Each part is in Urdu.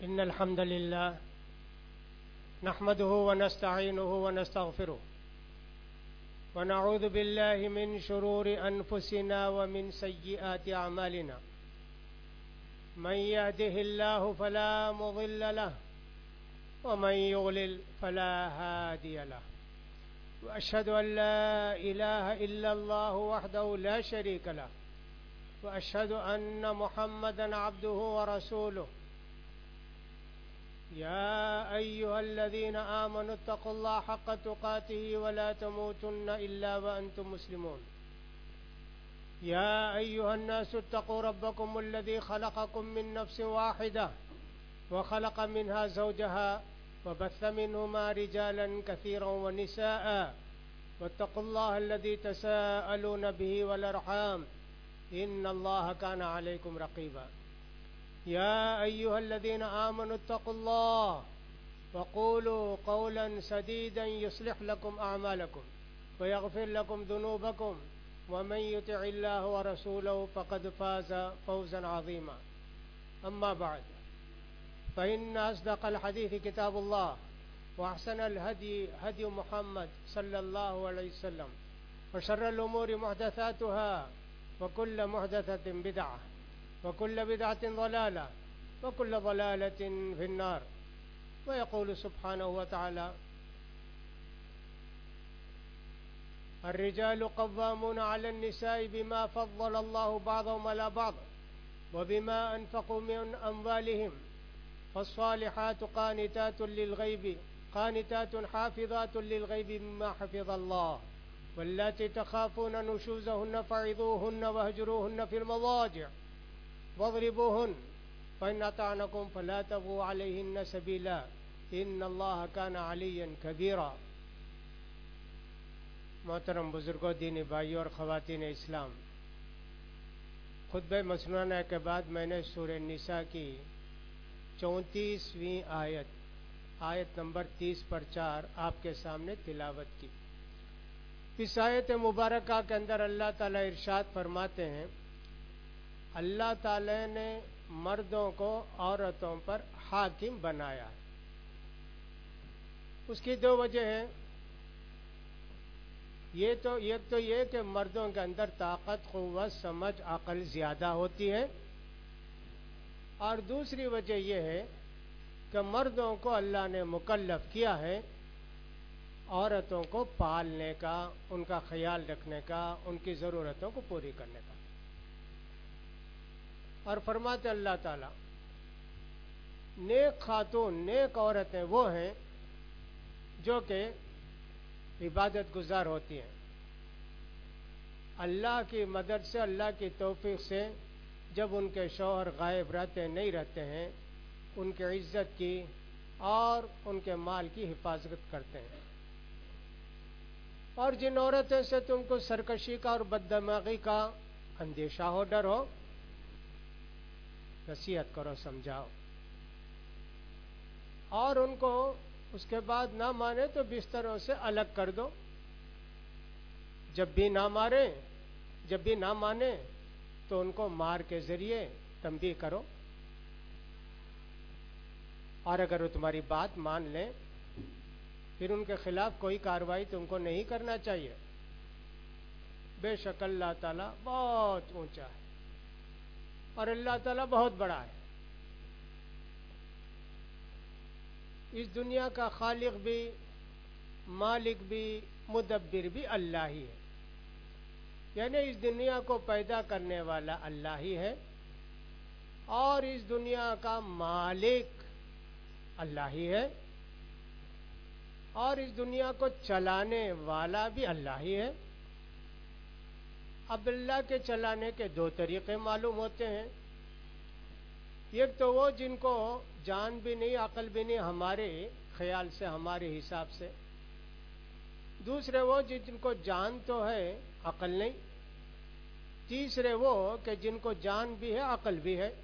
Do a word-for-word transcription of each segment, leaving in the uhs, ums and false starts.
إن الحمد لله نحمده ونستعينه ونستغفره ونعوذ بالله من شرور أنفسنا ومن سيئات أعمالنا. من يهده الله فلا مضل له ومن يضلل فلا هادي له. وأشهد أن لا إله إلا الله وحده لا شريك له وأشهد أن محمدا عبده ورسوله. يا أيها الذين آمنوا اتقوا الله حق تقاته ولا تموتن إلا وأنتم مسلمون. يا أيها الناس اتقوا ربكم الذي خلقكم من نفس واحدة وخلق منها زوجها وبث منهما رجالا كثيرا ونساء واتقوا الله الذي تساءلون به والأرحام إن الله كان عليكم رقيبا. يا أيها الذين آمنوا اتقوا الله وقولوا قولا سديدا يصلح لكم أعمالكم ويغفر لكم ذنوبكم ومن يطع الله ورسوله فقد فاز فوزا عظيما. أما بعد فإن أصدق الحديث كتاب الله وأحسن الهدي هدي محمد صلى الله عليه وسلم وشر الأمور محدثاتها وكل محدثة بدعة وكل بدعة ضلالة وكل ضلالة في النار. ويقول سبحانه وتعالى: الرجال قوامون على النساء بما فضل الله بعضهم على بعض وبما أنفقوا من أموالهم فالصالحات قانتات للغيب قانتات حافظات للغيب مما حفظ الله واللاتي تخافون نشوزهن فعظوهن واهجروهن في المضاجع واضربوهن فإن أطعنكم فلا تبغوا عليهن سبيلا إن الله كان عليا كبيرا. محترم بزرگوں، دینی بھائیوں اور خواتین اسلام، خطبہ مسنونہ کے بعد میں نے سورہ نساء کی چونتیسویں آیت آیت نمبر تیس پر چار آپ کے سامنے تلاوت کی. اس آیت مبارکہ کے اندر اللہ تعالیٰ ارشاد فرماتے ہیں: اللہ تعالیٰ نے مردوں کو عورتوں پر حاکم بنایا ہے. اس کی دو وجہ ہیں. یہ تو ایک تو یہ کہ مردوں کے اندر طاقت، قوت، سمجھ، عقل زیادہ ہوتی ہے، اور دوسری وجہ یہ ہے کہ مردوں کو اللہ نے مکلف کیا ہے عورتوں کو پالنے کا، ان کا خیال رکھنے کا، ان کی ضرورتوں کو پوری کرنے کا. اور فرماتے اللہ تعالیٰ: نیک خاتون، نیک عورتیں وہ ہیں جو کہ عبادت گزار ہوتی ہیں. اللہ کی مدد سے، اللہ کی توفیق سے جب ان کے شوہر غائب رہتے نہیں رہتے ہیں، ان کی عزت کی اور ان کے مال کی حفاظت کرتے ہیں. اور جن عورتوں سے تم کو سرکشی کا اور بددماغی کا اندیشہ ہو، ڈر ہو، نصیحت کرو، سمجھاؤ، اور ان کو اس کے بعد نہ مانے تو بستروں سے الگ کر دو. جب بھی نہ مارے جب بھی نہ مانے تو ان کو مار کے ذریعے تنبیہ کرو، اور اگر وہ تمہاری بات مان لیں پھر ان کے خلاف کوئی کارروائی تم کو نہیں کرنا چاہیے. بے شک اللہ تعالیٰ بہت اونچا ہے اور اللہ تعالیٰ بہت بڑا ہے. اس دنیا کا خالق بھی، مالک بھی، مدبر بھی اللہ ہی ہے. یعنی اس دنیا کو پیدا کرنے والا اللہ ہی ہے، اور اس دنیا کا مالک اللہ ہی ہے، اور اس دنیا کو چلانے والا بھی اللہ ہی ہے. اب اللہ کے چلانے کے دو طریقے معلوم ہوتے ہیں. ایک تو وہ جن کو جان بھی نہیں، عقل بھی نہیں، ہمارے خیال سے، ہمارے حساب سے. دوسرے وہ جن کو جان تو ہے، عقل نہیں. تیسرے وہ کہ جن کو جان بھی ہے، عقل بھی ہے.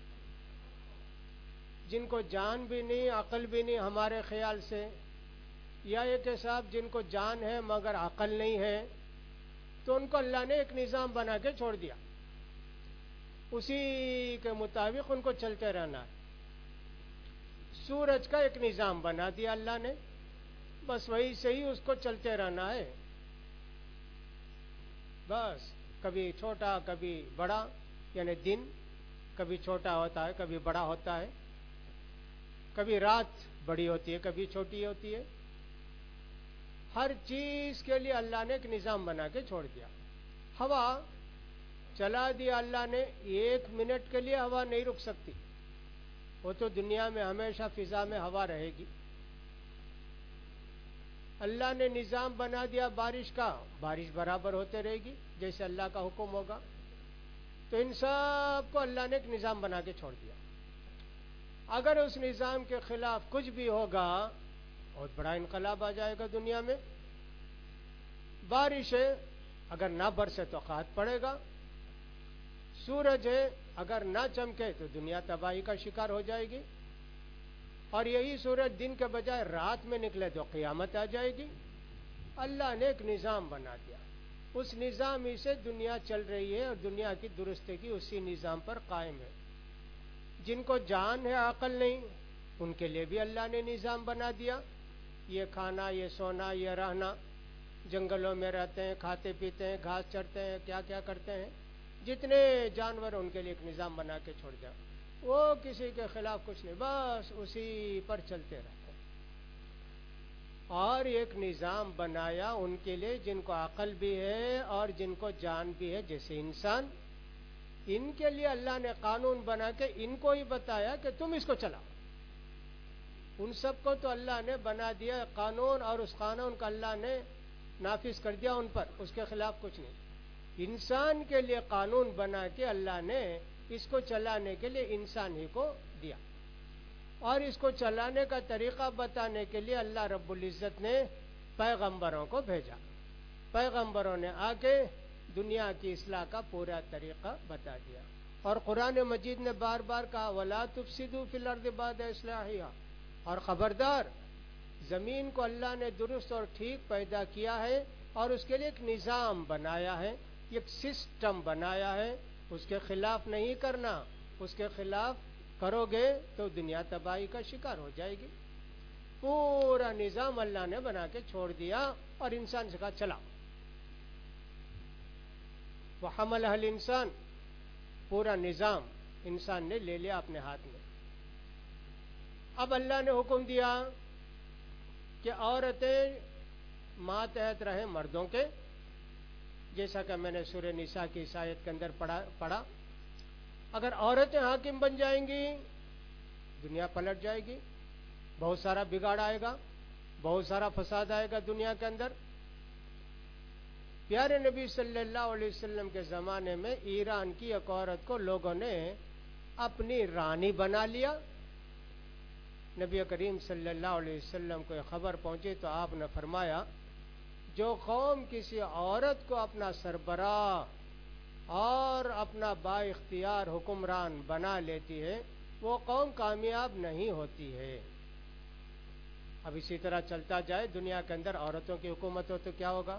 جن کو جان بھی نہیں، عقل بھی نہیں ہمارے خیال سے، یا یہ کہ صاحب جن کو جان ہے مگر عقل نہیں ہے، تو ان کو اللہ نے ایک نظام بنا کے چھوڑ دیا، اسی کے مطابق ان کو چلتے رہنا ہے. سورج کا ایک نظام بنا دیا اللہ نے، بس وہی سے ہی اس کو چلتے رہنا ہے، بس کبھی چھوٹا کبھی بڑا، یعنی دن کبھی چھوٹا ہوتا ہے کبھی بڑا ہوتا ہے، کبھی رات بڑی ہوتی ہے کبھی چھوٹی ہوتی ہے، ہر چیز کے لیے اللہ نے ایک نظام بنا کے چھوڑ دیا۔ ہوا چلا دیا اللہ نے، ایک منٹ کے لیے ہوا نہیں رک سکتی، وہ تو دنیا میں ہمیشہ فضا میں ہوا رہے گی۔ اللہ نے نظام بنا دیا بارش کا، بارش برابر ہوتے رہے گی جیسے اللہ کا حکم ہوگا۔ تو ان سب کو اللہ نے ایک نظام بنا کے چھوڑ دیا۔ اگر اس نظام کے خلاف کچھ بھی ہوگا بہت بڑا انقلاب آ جائے گا دنیا میں۔ بارش ہے اگر نہ برسے تو قحط پڑے گا، سورج ہے اگر نہ چمکے تو دنیا تباہی کا شکار ہو جائے گی، اور یہی سورج دن کے بجائے رات میں نکلے تو قیامت آ جائے گی۔ اللہ نے ایک نظام بنا دیا، اس نظام ہی سے دنیا چل رہی ہے، اور دنیا کی درستگی اسی نظام پر قائم ہے۔ جن کو جان ہے عقل نہیں، ان کے لیے بھی اللہ نے نظام بنا دیا، یہ کھانا یہ سونا یہ رہنا، جنگلوں میں رہتے ہیں، کھاتے پیتے ہیں، گھاس چرتے ہیں، کیا کیا کرتے ہیں، جتنے جانور ان کے لیے ایک نظام بنا کے چھوڑ دیا، وہ کسی کے خلاف کچھ نہیں، بس اسی پر چلتے رہتے ہیں۔ اور ایک نظام بنایا ان کے لیے جن کو عقل بھی ہے اور جن کو جان بھی ہے، جیسے انسان، ان کے لیے اللہ نے قانون بنا کے ان کو ہی بتایا کہ تم اس کو چلاؤ۔ ان سب کو تو اللہ نے بنا دیا قانون، اور اس قانون کا اللہ نے نافذ کر دیا ان پر، اس کے خلاف کچھ نہیں۔ انسان کے لیے قانون بنا کے اللہ نے اس کو چلانے کے لیے انسان ہی کو دیا، اور اس کو چلانے کا طریقہ بتانے کے لیے اللہ رب العزت نے پیغمبروں کو بھیجا۔ پیغمبروں نے آ کے دنیا کی اصلاح کا پورا طریقہ بتا دیا، اور قرآن مجید نے بار بار کہا وَلَا تُفْسِدُوا فِي الْأَرْضِ بَعْدَ إِصْلَاحِهَا، اور خبردار، زمین کو اللہ نے درست اور ٹھیک پیدا کیا ہے، اور اس کے لیے ایک نظام بنایا ہے، ایک سسٹم بنایا ہے، اس کے خلاف نہیں کرنا، اس کے خلاف کرو گے تو دنیا تباہی کا شکار ہو جائے گی۔ پورا نظام اللہ نے بنا کے چھوڑ دیا، اور انسان سے کہا چلا۔ وَحَمَلَهَا الْإِنسَانُ، پورا نظام انسان نے لے لیا اپنے ہاتھ میں۔ اب اللہ نے حکم دیا کہ عورتیں ماتحت رہیں مردوں کے، جیسا کہ میں نے سورہ نساء کی اس آیت کے اندر پڑھا پڑھا اگر عورتیں حاکم بن جائیں گی دنیا پلٹ جائے گی، بہت سارا بگاڑ آئے گا، بہت سارا فساد آئے گا دنیا کے اندر۔ پیارے نبی صلی اللہ علیہ وسلم کے زمانے میں ایران کی ایک عورت کو لوگوں نے اپنی رانی بنا لیا۔ نبی کریم صلی اللہ علیہ وسلم کو یہ خبر پہنچی تو آپ نے فرمایا جو قوم کسی عورت کو اپنا سربراہ اور اپنا با اختیار حکمران بنا لیتی ہے وہ قوم کامیاب نہیں ہوتی ہے۔ اب اسی طرح چلتا جائے دنیا کے اندر عورتوں کی حکومت ہو تو کیا ہوگا؟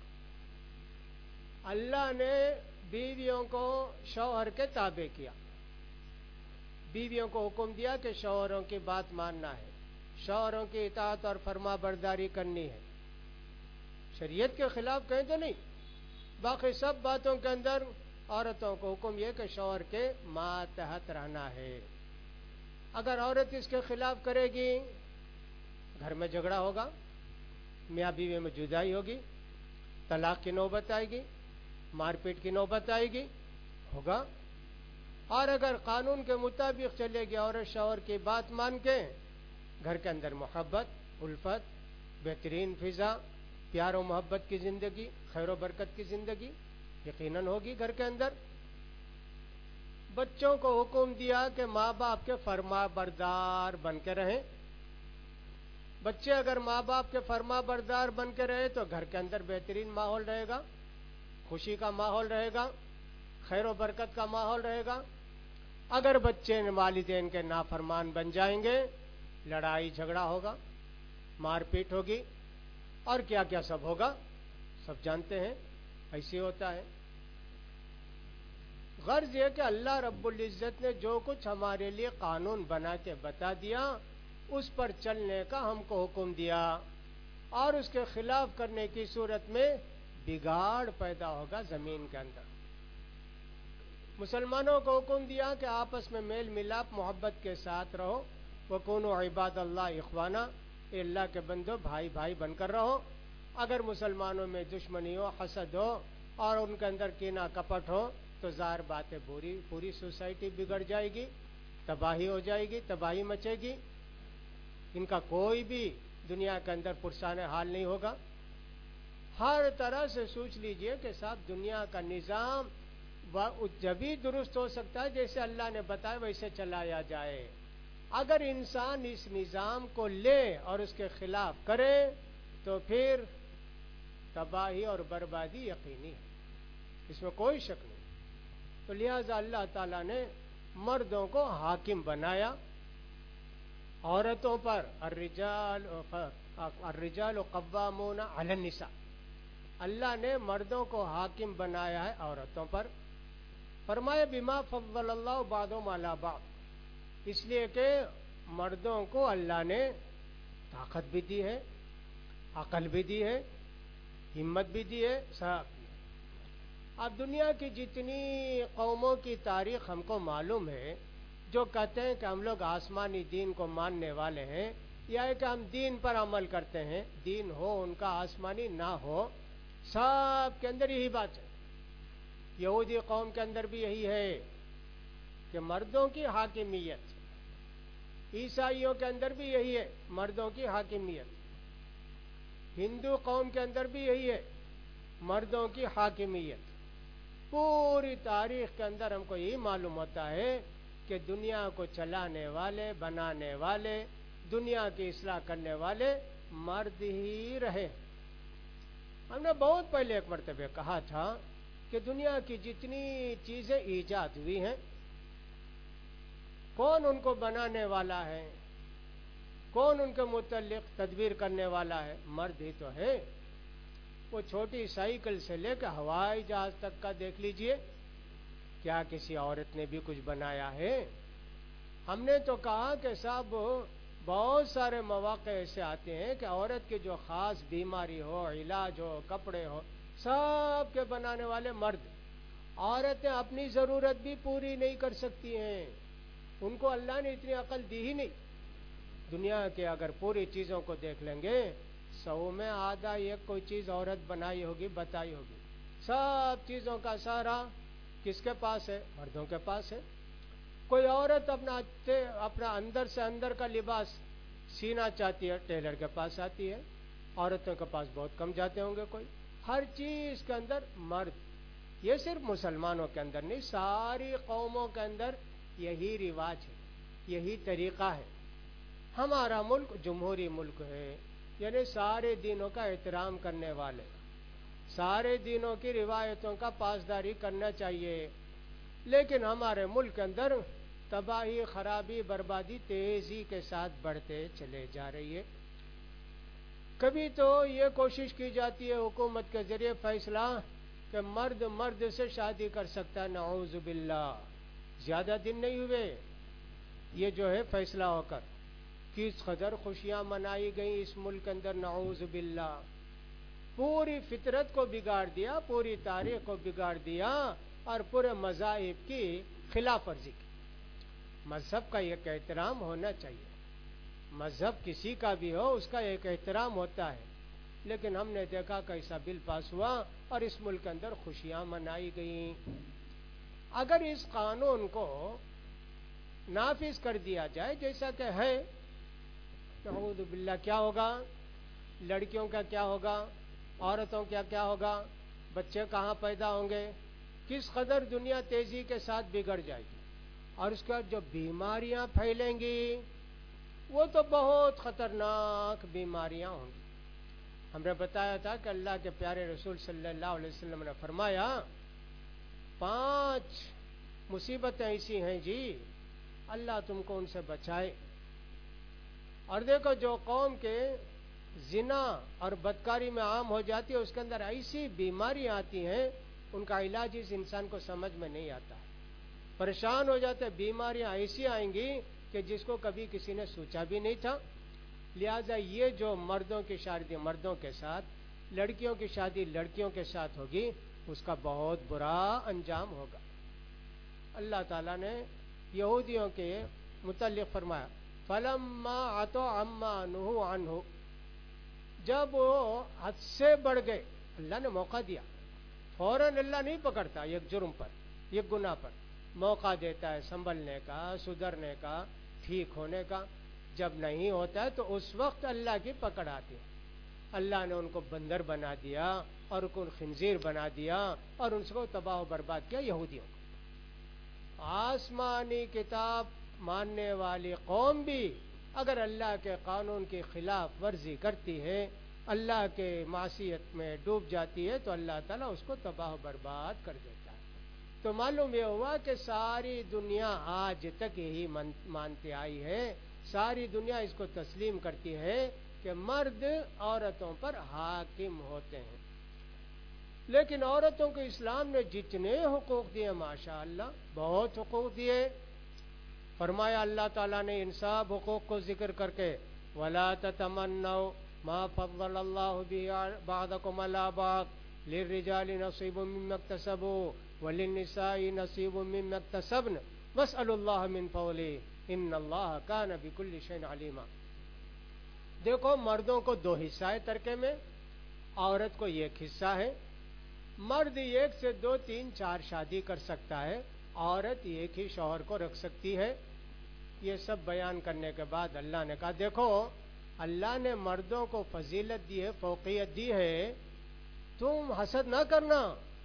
اللہ نے بیویوں کو شوہر کے تابع کیا، بیویوں کو حکم دیا کہ شوہروں کی بات ماننا ہے، شوہروں کی اطاعت اور فرما برداری کرنی ہے، شریعت کے خلاف کہیں تو نہیں، باقی سب باتوں کے اندر عورتوں کو حکم یہ کہ شوہر کے ماتحت رہنا ہے۔ اگر عورت اس کے خلاف کرے گی گھر میں جھگڑا ہوگا، میاں بیوی میں جدائی ہوگی، طلاق کی نوبت آئے گی، مار پیٹ کی نوبت آئے گی، ہوگا۔ اور اگر قانون کے مطابق چلے گی عورت شوہر کی بات مان کے، گھر کے اندر محبت، الفت، بہترین فضا، پیار و محبت کی زندگی، خیر و برکت کی زندگی یقیناً ہوگی گھر کے اندر۔ بچوں کو حکم دیا کہ ماں باپ کے فرما بردار بن کے رہیں۔ بچے اگر ماں باپ کے فرما بردار بن کے رہے تو گھر کے اندر بہترین ماحول رہے گا، خوشی کا ماحول رہے گا، خیر و برکت کا ماحول رہے گا۔ اگر بچے والدین کے نافرمان بن جائیں گے لڑائی جھگڑا ہوگا، مار پیٹ ہوگی، اور کیا کیا سب ہوگا، سب جانتے ہیں ایسے ہوتا ہے۔ غرض یہ کہ اللہ رب العزت نے جو کچھ ہمارے لیے قانون بنا کے بتا دیا اس پر چلنے کا ہم کو حکم دیا، اور اس کے خلاف کرنے کی صورت میں بگاڑ پیدا ہوگا زمین کے اندر۔ مسلمانوں کو حکم دیا کہ آپس میں میل ملاپ محبت کے ساتھ رہو، وَكُونُوا عِبَادَ اللَّهِ إِخْوَانًا، اے اللہ کے بندو بھائی بھائی بن کر رہو۔ اگر مسلمانوں میں دشمنی ہو، حسد ہو اور ان کے اندر کینہ کپٹ ہو تو ظاہر بات ہے پوری پوری سوسائٹی بگڑ جائے گی، تباہی ہو جائے گی، تباہی مچے گی، ان کا کوئی بھی دنیا کے اندر پرسان حال نہیں ہوگا۔ ہر طرح سے سوچ لیجئے کہ صاحب دنیا کا نظام جبھی درست ہو سکتا ہے جیسے اللہ نے بتایا ویسے چلایا جائے۔ اگر انسان اس نظام کو لے اور اس کے خلاف کرے تو پھر تباہی اور بربادی یقینی ہے، اس میں کوئی شک نہیں۔ تو لہذا اللہ تعالیٰ نے مردوں کو حاکم بنایا عورتوں پر، الرجال الرجال قوامون علی النساء، اللہ نے مردوں کو حاکم بنایا ہے عورتوں پر۔ فرمایا بما فضل اللہ بعضهم علی بعض، اس لیے کہ مردوں کو اللہ نے طاقت بھی دی ہے، عقل بھی دی ہے، ہمت بھی دی ہے، سب۔ اب دنیا کی جتنی قوموں کی تاریخ ہم کو معلوم ہے جو کہتے ہیں کہ ہم لوگ آسمانی دین کو ماننے والے ہیں، یا کہ ہم دین پر عمل کرتے ہیں، دین ہو ان کا آسمانی نہ ہو، سب کے اندر یہی بات ہے۔ یہودی قوم کے اندر بھی یہی ہے کہ مردوں کی حاکمیت، عیسائیوں کے اندر بھی یہی ہے مردوں کی حاکمیت، ہندو قوم کے اندر بھی یہی ہے مردوں کی حاکمیت۔ پوری تاریخ کے اندر ہم کو یہی معلوم ہوتا ہے کہ دنیا کو چلانے والے، بنانے والے، دنیا کی اصلاح کرنے والے مرد ہی رہے۔ ہم نے بہت پہلے ایک مرتبہ کہا تھا کہ دنیا کی جتنی چیزیں ایجاد ہوئی ہیں کون ان کو بنانے والا ہے، کون ان کے متعلق تدبیر کرنے والا ہے؟ مرد ہی تو ہے۔ وہ چھوٹی سائیکل سے لے کے ہوائی جہاز تک کا دیکھ لیجئے، کیا کسی عورت نے بھی کچھ بنایا ہے؟ ہم نے تو کہا کہ صاحب بہت سارے مواقع ایسے آتے ہیں کہ عورت کی جو خاص بیماری ہو، علاج ہو، کپڑے ہو، سب کے بنانے والے مرد۔ عورتیں اپنی ضرورت بھی پوری نہیں کر سکتی ہیں، ان کو اللہ نے اتنی عقل دی ہی نہیں۔ دنیا کے اگر پوری چیزوں کو دیکھ لیں گے، سو میں آدھا ایک کوئی چیز عورت بنائی ہوگی، بتائی ہوگی۔ سب چیزوں کا سہارا کس کے پاس ہے؟ مردوں کے پاس ہے۔ کوئی عورت اپنا اپنا اندر سے اندر کا لباس سینا چاہتی ہے، ٹیلر کے پاس آتی ہے۔ عورتوں کے پاس بہت کم جاتے ہوں گے کوئی۔ ہر چیز کے اندر مرد۔ یہ صرف مسلمانوں کے اندر نہیں، ساری قوموں کے اندر یہی رواج ہے، یہی طریقہ ہے۔ ہمارا ملک جمہوری ملک ہے، یعنی سارے دینوں کا احترام کرنے والے، سارے دینوں کی روایتوں کا پاسداری کرنا چاہیے، لیکن ہمارے ملک کے اندر تباہی، خرابی، بربادی تیزی کے ساتھ بڑھتے چلے جا رہی ہے۔ کبھی تو یہ کوشش کی جاتی ہے حکومت کے ذریعے فیصلہ کہ مرد مرد سے شادی کر سکتا ہے، نعوذ باللہ۔ زیادہ دن نہیں ہوئے یہ جو ہے فیصلہ ہو کر، کس قدر خوشیاں منائی گئیں اس ملک کے اندر، نعوذ باللہ۔ پوری فطرت کو بگاڑ دیا، پوری تاریخ کو بگاڑ دیا، اور پورے مذاہب کی خلاف ورزی کی۔ مذہب کا ایک احترام ہونا چاہیے، مذہب کسی کا بھی ہو اس کا ایک احترام ہوتا ہے، لیکن ہم نے دیکھا کیسا بل پاس ہوا اور اس ملک کے اندر خوشیاں منائی گئیں۔ اگر اس قانون کو نافذ کر دیا جائے جیسا کہ ہے، نعوذ باللہ، کیا ہوگا؟ لڑکیوں کا کیا ہوگا؟ عورتوں کا کیا ہوگا؟ بچے کہاں پیدا ہوں گے؟ کس قدر دنیا تیزی کے ساتھ بگڑ جائے گی، اور اس کے بعد جو بیماریاں پھیلیں گی وہ تو بہت خطرناک بیماریاں ہوں گی۔ ہم نے بتایا تھا کہ اللہ کے پیارے رسول صلی اللہ علیہ وسلم نے فرمایا پانچ مصیبتیں ایسی ہیں جی اللہ تم کو ان سے بچائے۔ اور دیکھو جو قوم کے زنا اور بدکاری میں عام ہو جاتی ہے، اس کے اندر ایسی بیماریاں آتی ہیں ان کا علاج اس انسان کو سمجھ میں نہیں آتا ہے، پریشان ہو جاتے، بیماریاں ایسی آئیں گی کہ کہ جس کو کبھی کسی نے سوچا بھی نہیں تھا. لہذا یہ جو مردوں کی شادی مردوں کے ساتھ، لڑکیوں کی شادی لڑکیوں کے ساتھ ہوگی، اس کا بہت برا انجام ہوگا. اللہ تعالیٰ نے یہودیوں کے متعلق فرمایا فَلَمَّا عَتَوْا عَمَّا نُهُوا عَنْهُ، جب وہ حد سے بڑھ گئے، اللہ نے موقع دیا. فوراً اللہ نہیں پکڑتا ایک جرم پر، ایک گناہ پر، موقع دیتا ہے سنبھلنے کا، سدھرنے کا، ٹھیک ہونے کا. جب نہیں ہوتا ہے تو اس وقت اللہ کی پکڑ آتی ہے. اللہ نے ان کو بندر بنا دیا اور ان کو خنزیر بنا دیا اور ان کو تباہ و برباد کیا یہودیوں کو. آسمانی کتاب ماننے والی قوم بھی اگر اللہ کے قانون کی خلاف ورزی کرتی ہے، اللہ کے معصیت میں ڈوب جاتی ہے، تو اللہ تعالیٰ اس کو تباہ و برباد کر دیتا ہے. تو معلوم یہ ہوا کہ ساری دنیا آج تک یہی مانتی آئی ہے، ساری دنیا اس کو تسلیم کرتی ہے کہ مرد عورتوں پر حاکم ہوتے ہیں. لیکن عورتوں کو اسلام نے جتنے حقوق دیے ماشاء اللہ بہت حقوق دیے. فرمایا اللہ تعالیٰ نے ان سب حقوق کو ذکر کر کے وَلَا تَتَمَنَّوْا مَا فَضَّلَ اللَّهُ بِهِ بَعْضَكُمْ عَلَىٰ بَعْضٍ لِلرِّجَالِ نَصِيبٌ مِّمَّا اكْتَسَبُوا وَلِلنِّسَاءِ نَصِيبٌ مِّمَّا اكْتَسَبْنَ وَاسْأَلُوا اللَّهَ مِن فَضْلِهِ إِنَّ اللَّهَ كَانَ بِكُلِّ شَيْءٍ عَلِيمًا. دیکھو مردوں کو دو حصہ ہے ترکے میں، عورت کو ایک حصہ ہے. مرد ایک سے دو تین چار شادی کر سکتا ہے، عورت ایک ہی شوہر کو رکھ سکتی ہے. یہ سب بیان کرنے کے بعد اللہ نے کہا دیکھو اللہ نے مردوں کو فضیلت دی ہے، فوقیت دی ہے، تم حسد نہ کرنا.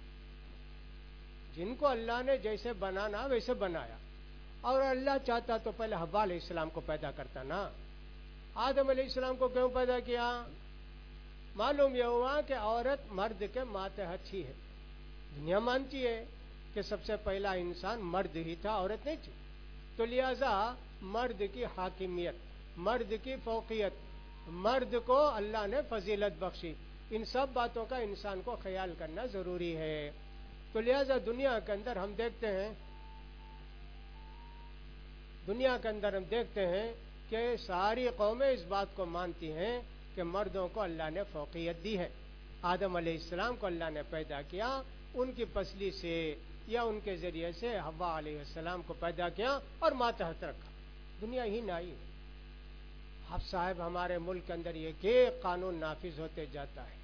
جن کو اللہ نے جیسے بنانا ویسے بنایا، اور اللہ چاہتا تو پہلے حوا علیہ السلام کو پیدا کرتا نا. آدم علیہ السلام کو کیوں پیدا کیا؟ معلوم یہ ہوا کہ عورت مرد کے ماتحت ہی ہے. دنیا مانتی ہے کہ سب سے پہلا انسان مرد ہی تھا، عورت نہیں تھی. تو لہذا مرد کی حاکمیت، مرد کی فوقیت، مرد کو اللہ نے فضیلت بخشی. ان سب باتوں کا انسان کو خیال کرنا ضروری ہے. تو لہذا دنیا کے اندر ہم دیکھتے ہیں دنیا کے اندر ہم دیکھتے ہیں کہ ساری قومیں اس بات کو مانتی ہیں کہ مردوں کو اللہ نے فوقیت دی ہے. آدم علیہ السلام کو اللہ نے پیدا کیا، ان کی پسلی سے یا ان کے ذریعے سے حوا علیہ السلام کو پیدا کیا اور ماتحت رکھا. دنیا ہی نہ آئی. اب صاحب ہمارے ملک کے اندر ایک ایک قانون نافذ ہوتے جاتا ہے.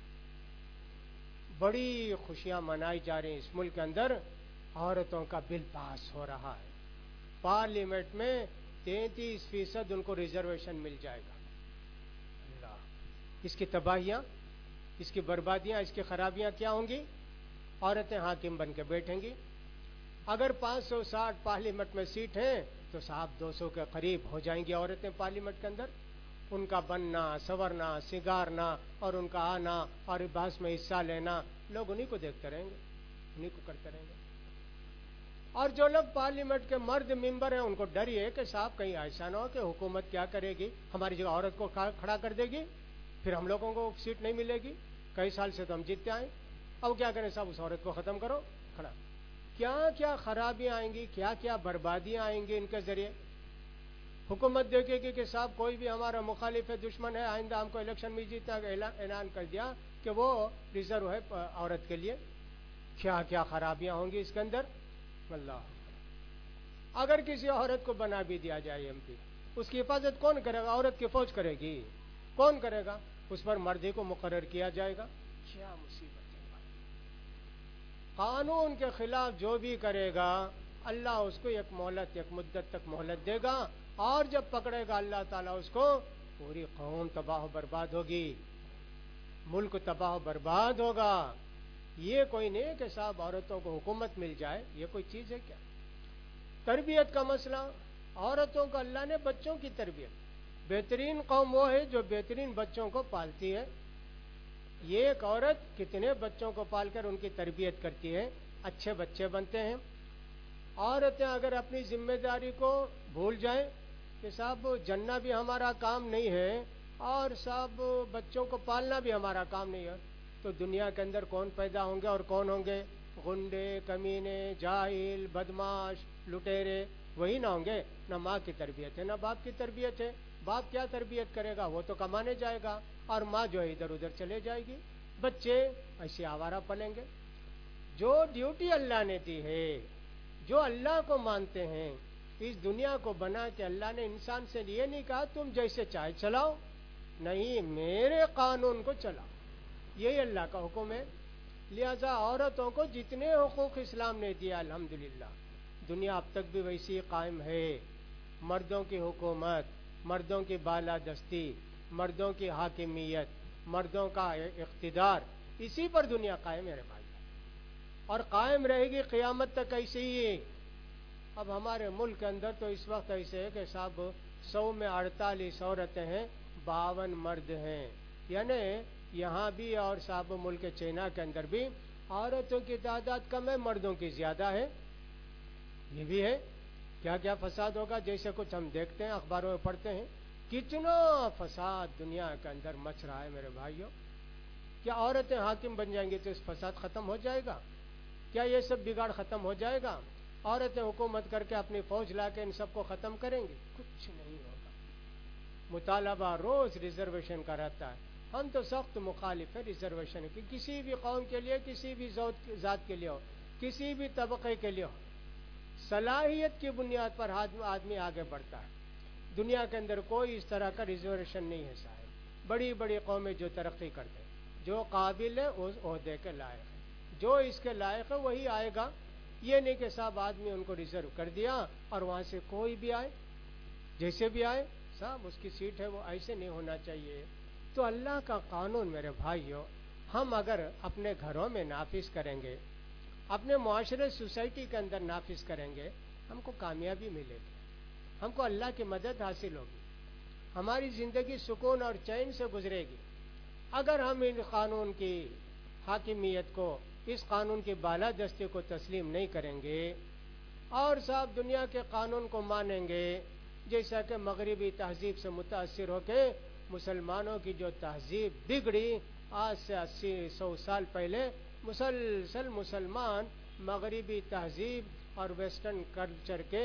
بڑی خوشیاں منائی جا رہی ہیں اس ملک کے اندر، عورتوں کا بل پاس ہو رہا ہے. پارلیمنٹ میں تینتیس فیصد ان کو ریزرویشن مل جائے گا. اللہ، اس کی تباہیاں، اس کی بربادیاں، اس کی خرابیاں کیا ہوں گی؟ عورتیں حاکم بن کے بیٹھیں گی. اگر پانچ سو ساٹھ پارلیمنٹ میں سیٹ ہیں تو صاحب دو سو کے قریب ہو جائیں گی عورتیں پارلیمنٹ کے اندر. ان کا بننا، سنورنا، سنگارنا اور ان کا آنا اور بحث میں حصہ لینا، لوگ انہی کو دیکھتے رہیں گے، انہی کو کرتے رہیں گے. اور جو لوگ پارلیمنٹ کے مرد ممبر ہیں ان کو ڈر یہ ہے کہ صاحب کہیں ایسا نہ ہو کہ حکومت کیا کرے گی، ہماری جگہ عورت کو کھڑا کر دے گی، پھر ہم لوگوں کو سیٹ نہیں ملے گی. کئی سال سے تو ہم جیتتے آئیں، اب کیا کریں صاحب، اس عورت کو ختم کرو، کھڑا. کیا کیا خرابیاں آئیں گی، کیا کیا بربادیاں آئیں گی ان کے ذریعے. حکومت دیکھے گی کہ صاحب کوئی بھی ہمارا مخالف ہے، دشمن ہے، آئندہ ہم کو الیکشن میں جیتنا کا اعلان کر دیا کہ وہ ریزرو ہے عورت کے لیے. کیا کیا خرابیاں ہوں گی اس کے اندر. اللہ، اگر کسی عورت کو بنا بھی دیا جائے ایم پی، اس کی حفاظت کون کرے گا؟ عورت کی فوج کرے گی. کون کرے گا؟ اس پر مردی کو مقرر کیا جائے گا. کیا مصیبت ہے. قانون کے خلاف جو بھی کرے گا اللہ اس کو ایک مہلت، ایک مدت تک مہلت دے گا، اور جب پکڑے گا اللہ تعالیٰ اس کو، پوری قوم تباہ و برباد ہوگی، ملک تباہ و برباد ہوگا. یہ کوئی نہیں کہ صاحب عورتوں کو حکومت مل جائے، یہ کوئی چیز ہے کیا؟ تربیت کا مسئلہ، عورتوں کو اللہ نے بچوں کی تربیت، بہترین قوم وہ ہے جو بہترین بچوں کو پالتی ہے. یہ ایک عورت کتنے بچوں کو پال کر ان کی تربیت کرتی ہے، اچھے بچے بنتے ہیں. عورتیں اگر اپنی ذمہ داری کو بھول جائیں کہ صاحب جننا بھی ہمارا کام نہیں ہے اور صاحب بچوں کو پالنا بھی ہمارا کام نہیں ہے، تو دنیا کے اندر کون پیدا ہوں گے اور کون ہوں گے؟ غنڈے، کمینے، جاہل، بدماش، لٹیرے. وہی نہ ہوں گے، نہ ماں کی تربیت ہے نہ باپ کی تربیت ہے۔ باپ کیا تربیت کرے گا؟ وہ تو کمانے جائے گا، اور ماں جو ہے ادھر ادھر چلے جائے گی، بچے ایسے آوارہ پلیں گے۔ جو ڈیوٹی اللہ نے دی ہے، جو اللہ کو مانتے ہیں، اس دنیا کو بنا کے اللہ نے انسان سے یہ نہیں کہا تم جیسے چاہے چلاؤ، نہیں، میرے قانون کو چلاؤ، یہی اللہ کا حکم ہے۔ لہذا عورتوں کو جتنے حقوق اسلام نے دیا الحمدللہ، دنیا اب تک بھی ویسی قائم ہے۔ مردوں کی حکومت، مردوں کی بالادستی، مردوں کی حاکمیت، مردوں کا اقتدار، اسی پر دنیا قائم ہے میرے بھائی، اور قائم رہے گی قیامت تک ایسے ہی۔ اب ہمارے ملک کے اندر تو اس وقت ایسے ہے کہ صاحب سو میں اڑتالیس عورتیں ہیں، باون مرد ہیں، یعنی یہاں بھی اور صاحب ملک چائنا کے اندر بھی عورتوں کی تعداد کم ہے، مردوں کی زیادہ ہے۔ یہ بھی ہے، کیا کیا فساد ہوگا، جیسے کچھ ہم دیکھتے ہیں اخباروں میں پڑھتے ہیں، کتنا فساد دنیا کے اندر مچ رہا ہے میرے بھائیوں۔ کیا عورتیں حاکم بن جائیں گی تو اس فساد ختم ہو جائے گا؟ کیا یہ سب بگاڑ ختم ہو جائے گا؟ عورتیں حکومت کر کے اپنی فوج لا کے ان سب کو ختم کریں گی؟ کچھ نہیں ہوگا۔ مطالبہ روز ریزرویشن کا رہتا ہے، ہم تو سخت مخالف ہیں ریزرویشن کی، کسی بھی قوم کے لیے، کسی بھی ذات کے لیے ہو، کسی بھی طبقے کے لیے ہو، صلاحیت کی بنیاد پر آدمی آگے بڑھتا ہے۔ دنیا کے اندر کوئی اس طرح کا ریزرویشن نہیں ہے صاحب۔ بڑی بڑی قومیں جو ترقی کرتے ہیں، جو قابل ہے اس عہدے کے لائق ہے، جو اس کے لائق ہے وہی آئے گا۔ یہ نہیں کہ صاحب آدمی ان کو ریزرو کر دیا اور وہاں سے کوئی بھی آئے، جیسے بھی آئے صاحب اس کی سیٹ ہے، وہ ایسے نہیں ہونا چاہیے۔ تو اللہ کا قانون میرے بھائیوں، ہم اگر اپنے گھروں میں نافذ کریں گے، اپنے معاشرے سوسائٹی کے اندر نافذ کریں گے، ہم کو کامیابی ملے گی، ہم کو اللہ کی مدد حاصل ہوگی، ہماری زندگی سکون اور چین سے گزرے گی۔ اگر ہم ان قانون کی حاکمیت کو، اس قانون کی بالادستی کو تسلیم نہیں کریں گے اور صاحب دنیا کے قانون کو مانیں گے، جیسا کہ مغربی تہذیب سے متاثر ہو کے مسلمانوں کی جو تہذیب بگڑی، آج سے اسی سو سال پہلے مسلسل مسلمان مغربی تہذیب اور ویسٹرن کلچر کے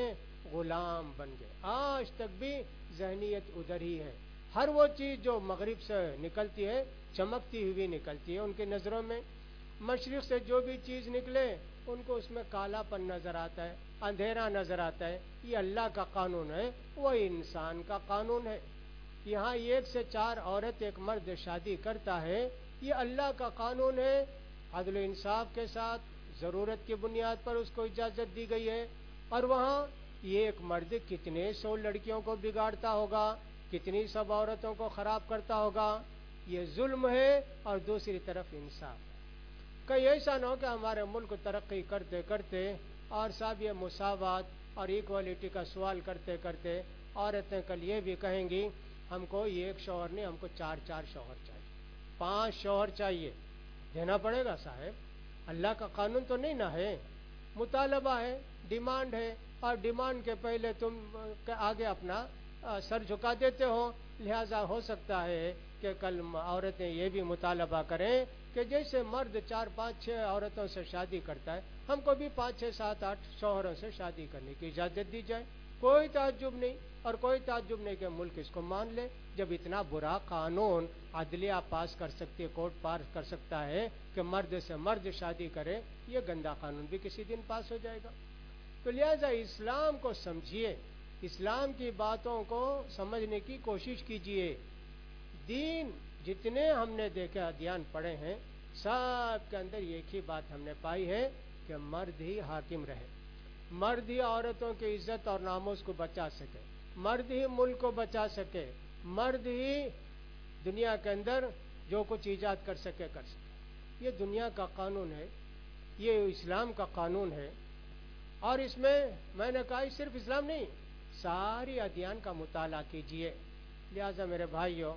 غلام بن گئے۔ آج تک بھی ذہنیت ادھر ہی ہے، ہر وہ چیز جو مغرب سے نکلتی ہے چمکتی ہوئی نکلتی ہے ان کی نظروں میں، مشرق سے جو بھی چیز نکلے ان کو اس میں کالا پن نظر آتا ہے، اندھیرا نظر آتا ہے۔ یہ اللہ کا قانون ہے، وہ انسان کا قانون ہے۔ یہاں ایک سے چار عورت ایک مرد شادی کرتا ہے، یہ اللہ کا قانون ہے، عدل و انصاف کے ساتھ ضرورت کی بنیاد پر اس کو اجازت دی گئی ہے۔ اور وہاں یہ ایک مرد کتنے سو لڑکیوں کو بگاڑتا ہوگا، کتنی سب عورتوں کو خراب کرتا ہوگا۔ یہ ظلم ہے اور دوسری طرف انصاف ہے۔ کہیں ایسا نہ ہو کہ ہمارے ملک ترقی کرتے کرتے اور صاحب یہ مساوات اور ایکوالٹی کا سوال کرتے کرتے عورتیں کل یہ بھی کہیں گی ہم کو ایک شوہر نہیں، ہم کو چار چار شوہر چاہیے، پانچ شوہر چاہیے۔ دینا پڑے گا صاحب، اللہ کا قانون تو نہیں نہ ہے، مطالبہ ہے، ڈیمانڈ ہے، اور ڈیمانڈ کے پہلے تم آگے اپنا سر جھکا دیتے ہو۔ لہذا ہو سکتا ہے کہ کل عورتیں یہ بھی مطالبہ کریں کہ جیسے مرد چار پانچ چھ عورتوں سے شادی کرتا ہے، ہم کو بھی پانچ چھ سات آٹھ شوہروں سے شادی کرنے کی اجازت دی جائے۔ کوئی تعجب نہیں، اور کوئی تعجب نہیں کہ ملک اس کو مان لے۔ جب اتنا برا قانون عدلیہ پاس کر سکتی ہے، کورٹ پاس کر سکتا ہے کہ مرد سے مرد شادی کرے، یہ گندا قانون بھی کسی دن پاس ہو جائے گا۔ تو لہذا اسلام کو سمجھیے، اسلام کی باتوں کو سمجھنے کی کوشش کیجیے۔ دین جتنے ہم نے دیکھے ادیان پڑھے ہیں، سب کے اندر ایک ہی بات ہم نے پائی ہے کہ مرد ہی حاکم رہے، مرد ہی عورتوں کی عزت اور ناموس کو بچا سکے، مرد ہی ملک کو بچا سکے، مرد ہی دنیا کے اندر جو کچھ ایجاد کر سکے کر سکے۔ یہ دنیا کا قانون ہے، یہ اسلام کا قانون ہے، اور اس میں میں نے کہا صرف اسلام نہیں، ساری ادیان کا مطالعہ کیجیے۔ لہذا میرے بھائیوں،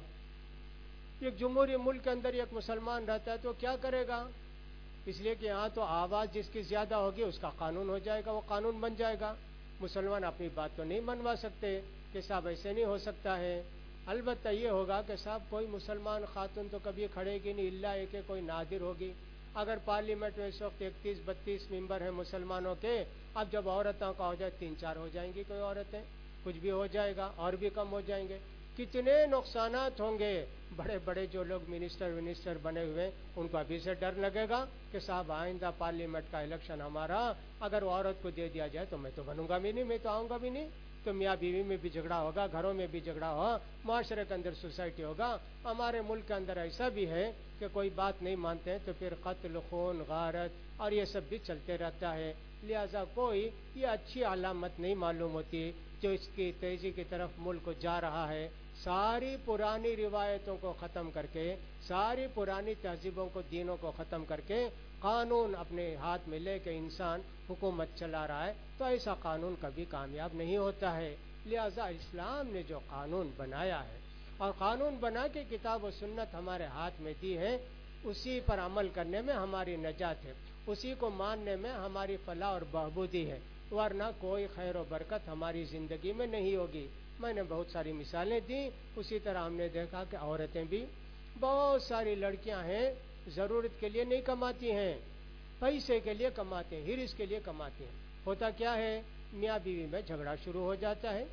ایک جمہوری ملک کے اندر ایک مسلمان رہتا ہے تو کیا کرے گا؟ اس لیے کہ یہاں تو آواز جس کی زیادہ ہوگی اس کا قانون ہو جائے گا، وہ قانون بن جائے گا۔ مسلمان اپنی بات تو نہیں منوا سکتے کہ صاحب ایسے نہیں ہو سکتا ہے۔ البتہ یہ ہوگا کہ صاحب کوئی مسلمان خاتون تو کبھی کھڑے گی نہیں، اللہ ہے کہ کوئی نادر ہوگی، اگر پارلیمنٹ میں اس وقت اکتیس بتیس ممبر ہیں مسلمانوں کے، اب جب عورتوں کا ہو جائے تین چار ہو جائیں گی کوئی عورتیں، کچھ بھی ہو جائے گا اور بھی کم ہو جائیں گے، کتنے نقصانات ہوں گے۔ بڑے بڑے جو لوگ منسٹر ونسٹر بنے ہوئے ان کو ابھی سے ڈر لگے گا کہ صاحب آئندہ پارلیمنٹ کا الیکشن ہمارا اگر وہ عورت کو دے دیا جائے تو میں تو بنوں گا بھی نہیں، میں تو آؤں گا بھی نہیں، تو میاں بیوی میں بھی جھگڑا ہوگا، گھروں میں بھی جھگڑا ہوگا، معاشرے کے اندر سوسائٹی ہوگا۔ ہمارے ملک کے اندر ایسا بھی ہے کہ کوئی بات نہیں مانتے ہیں تو پھر قتل، خون، غارت اور یہ سب بھی چلتے رہتا ہے۔ لہذا کوئی یہ اچھی علامت نہیں معلوم ہوتی جو اس کی تیزی کی طرف ملک جا رہا ہے۔ ساری پرانی روایتوں کو ختم کر کے، ساری پرانی تہذیبوں کو، دینوں کو ختم کر کے قانون اپنے ہاتھ میں لے کے انسان حکومت چلا رہا ہے، تو ایسا قانون کبھی کامیاب نہیں ہوتا ہے۔ لہذا اسلام نے جو قانون بنایا ہے اور قانون بنا کے کتاب و سنت ہمارے ہاتھ میں دی ہے، اسی پر عمل کرنے میں ہماری نجات ہے، اسی کو ماننے میں ہماری فلاح اور بہبودی ہے، ورنہ کوئی خیر و برکت ہماری زندگی میں نہیں ہوگی۔ میں نے بہت ساری مثالیں دیں، اسی طرح ہم نے دیکھا کہ عورتیں بھی، بہت ساری لڑکیاں ہیں ضرورت کے لیے نہیں کماتی ہیں، پیسے کے لیے کماتے ہیں، ہرس کے لیے کماتے ہیں۔ ہوتا کیا ہے، میاں بیوی میں جھگڑا شروع ہو جاتا ہے۔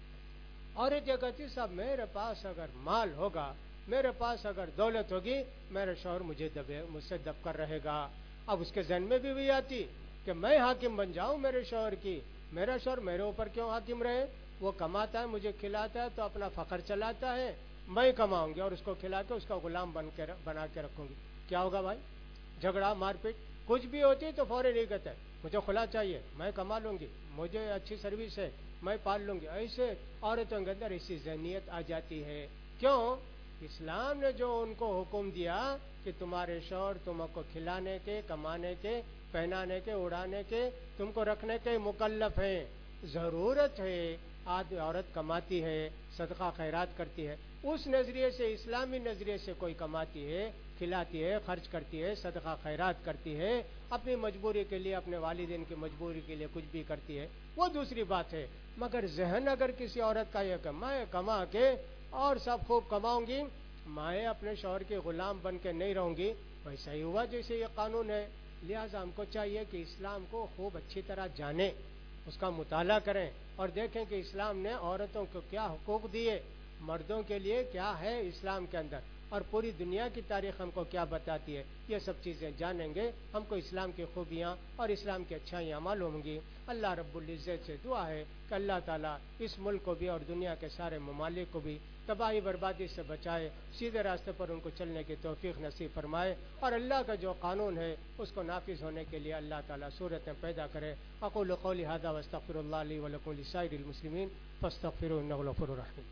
عورت یہ کہتی صاحب میرے پاس اگر مال ہوگا، میرے پاس اگر دولت ہوگی، میرا شوہر مجھے دبے مجھ سے دب کر رہے گا۔ اب اس کے ذہن میں بھی وہی آتی کہ میں حاکم بن جاؤں میرے شوہر کی، میرا شوہر میرے اوپر کیوں حاکم رہے، وہ کماتا ہے مجھے کھلاتا ہے تو اپنا فخر چلاتا ہے، میں کماؤں گی اور اس کو کھلا کے اس کا غلام بن کے بنا کے رکھوں گی۔ کیا ہوگا بھائی؟ جھگڑا، مار پیٹ، کچھ بھی ہوتی تو فوراً یہ کہتا ہے مجھے خلا چاہیے، میں کما لوں گی، مجھے اچھی سروس ہے، میں پال لوں گی۔ ایسے عورتوں کے اندر ایسی ذہنیت آ جاتی ہے۔ کیوں؟ اسلام نے جو ان کو حکم دیا کہ تمہارے شوہر تم کو کھلانے کے، کمانے کے، پہنانے کے، اڑانے کے، تم کو رکھنے کے مکلف ہیں، ضرورت ہے، آدمی عورت کماتی ہے، صدقہ خیرات کرتی ہے، اس نظریے سے، اسلامی نظریے سے کوئی کماتی ہے، کھلاتی ہے، خرچ کرتی ہے، صدقہ خیرات کرتی ہے، اپنی مجبوری کے لیے، اپنے والدین کی مجبوری کے لیے کچھ بھی کرتی ہے، وہ دوسری بات ہے۔ مگر ذہن اگر کسی عورت کا یہ کہ میں کما کے اور سب خوب کماؤں گی، میں اپنے شوہر کے غلام بن کے نہیں رہوں گی، ویسا ہی ہوا جیسے یہ قانون ہے۔ لہٰذا ہم کو چاہیے کہ اسلام کو خوب اچھی طرح جانیں، اس کا مطالعہ کریں اور دیکھیں کہ اسلام نے عورتوں کو کیا حقوق دیے، مردوں کے لیے کیا ہے اسلام کے اندر، اور پوری دنیا کی تاریخ ہم کو کیا بتاتی ہے۔ یہ سب چیزیں جانیں گے، ہم کو اسلام کی خوبیاں اور اسلام کی اچھائیاں معلوم ہوں گی۔ اللہ رب العزت سے دعا ہے کہ اللہ تعالیٰ اس ملک کو بھی اور دنیا کے سارے ممالک کو بھی تباہی بربادی سے بچائے، سیدھے راستے پر ان کو چلنے کی توفیق نصیب فرمائے، اور اللہ کا جو قانون ہے اس کو نافذ ہونے کے لیے اللہ تعالیٰ صورتیں پیدا کرے۔ اقول قولی ھذا واستغفر اللہ لی ولکم ولسائر المسلمین فاستغفروہ انہ الغفور الرحیم۔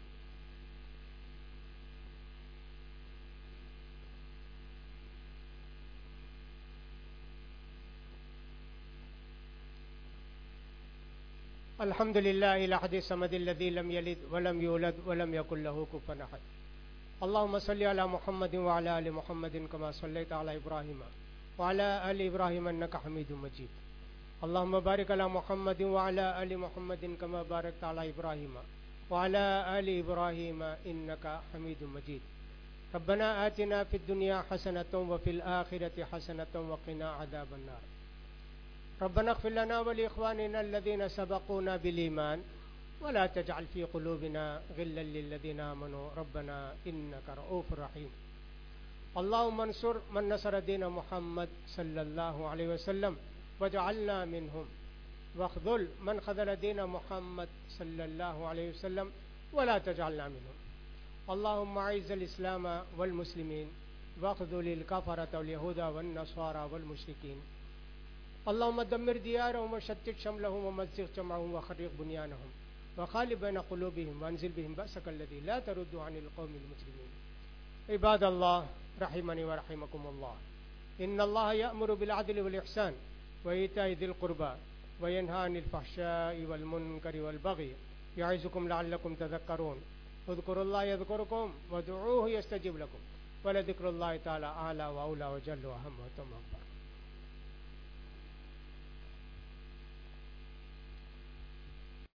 الحمد للہ الاحد الصمد الذی لم یلد ولم یولد ولم یکن لہ کفوا احد۔ اللهم صل على محمد وعلى آل محمد كما صليت على إبراهيم وعلى آل إبراهيم إنك حميد مجيد۔ اللهم بارك على محمد وعلى آل محمد كما باركت على إبراهيم وعلى آل إبراهيم إنك حميد مجيد۔ ربنا آتنا في الدنيا حسنة وفي الآخرة حسنة وقنا عذاب النار۔ ربنا اغفر لنا ولإخواننا الذين سبقونا بالإيمان ولا تجعل في قلوبنا غلا للذين آمنوا ربنا إنك رؤوف رحيم۔ اللهم انصر من نصر دين محمد صلى الله عليه وسلم واجعلنا منهم، واخذل من خذل دين محمد صلى الله عليه وسلم ولا تجعلنا منهم۔ اللهم اعز الإسلام والمسلمين واخذل الكفرة واليهود والنصارى والمشركين۔ اللهم دمر ديارهم وشتت شملهم ومزق جمعهم وخرق بنيانهم وخالف بين قلوبهم وانزل بهم بأسك الذي لا ترد عن القوم المجرمين۔ عباد الله رحمني ورحمكم الله، إن الله يأمر بالعدل والإحسان وإيتاء ذي القربى وينهى عن الفحشاء والمنكر والبغي يعظكم لعلكم تذكرون۔ اذكروا الله يذكركم وادعوه يستجب لكم ولذكر الله تعالى أعلى وأولى وجل وأهم وأتم وأكبر۔